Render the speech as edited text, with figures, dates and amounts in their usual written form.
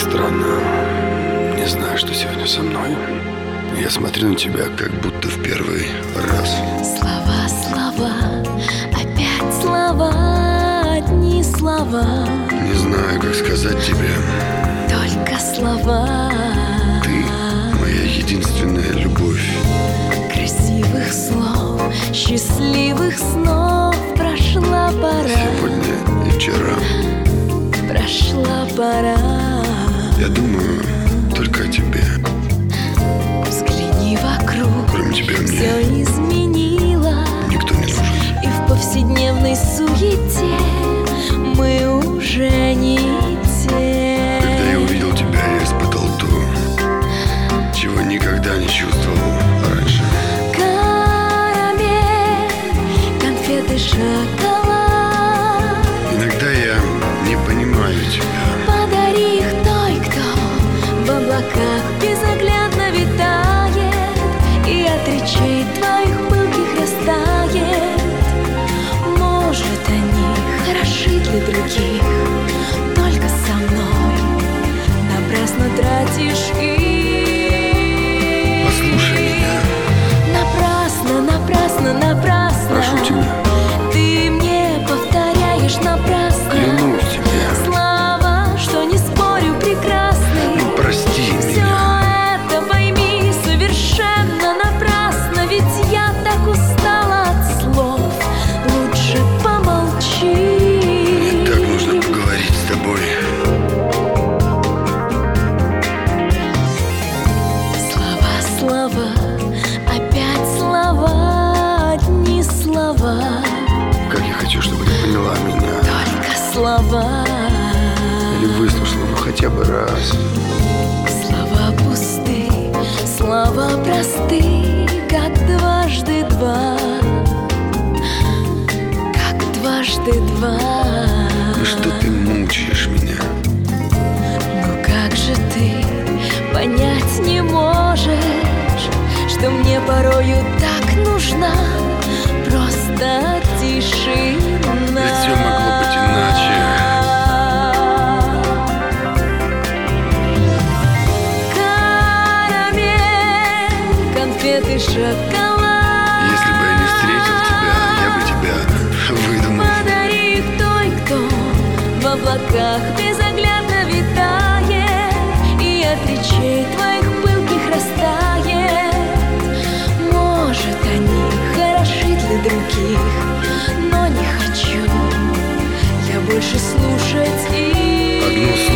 странно. Не знаю, что сегодня со мной. Я смотрю на тебя, как будто в первый раз. Слова, слова, опять слова, одни слова. Не знаю, как сказать тебе. Только слова. Ты моя единственная любовь. Красивых слов, счастливых снов. Прошла пора. Сегодня и вчера. Прошла пора. Я думаю только о тебе. Взгляни вокруг. Кроме тебя мне все изменилось. никто не нужен. И в повседневной суете мы уже не те. Когда я увидел тебя, я испытал то, чего никогда не чувствовал раньше. Карамель, конфеты, шоколад. Иногда я не понимаю тебя. Подари их той, кто в облаках безоглядно витает и от речей твоих пылких растает. Может, они хороши для других, только со мной напрасно тратишь их. Послушай меня. Напрасно, напрасно, напрасно. Прошу тебя. Ты мне повторяешь напрасно. Клянусь тебе. Слова, что не спорю, прекрасны. Ну, прости Все меня. это пойми совершенно напрасно. Ведь я так устала от слов. Лучше помолчи. Мне так нужно поговорить с тобой. Слова, слова, опять слова, одни слова. Как я хочу, чтобы ты поняла меня. Только слова. Или выслушала, ну хотя бы раз. Слова пусты, слова просты, как дважды два. Как дважды два. Ну что ты мучаешь меня? Ну как же ты понять не можешь, что мне порою так нужна просто тишина. Ведь всё могло быть иначе. Карамель, конфеты, шоколад. Если бы я не встретил тебя, я бы тебя выдумал. Подари их той, кто в облаках безоглядно витает и от речей твоих пылких растает. Может, они хороши для других, но не хочу я больше слушать их. Одно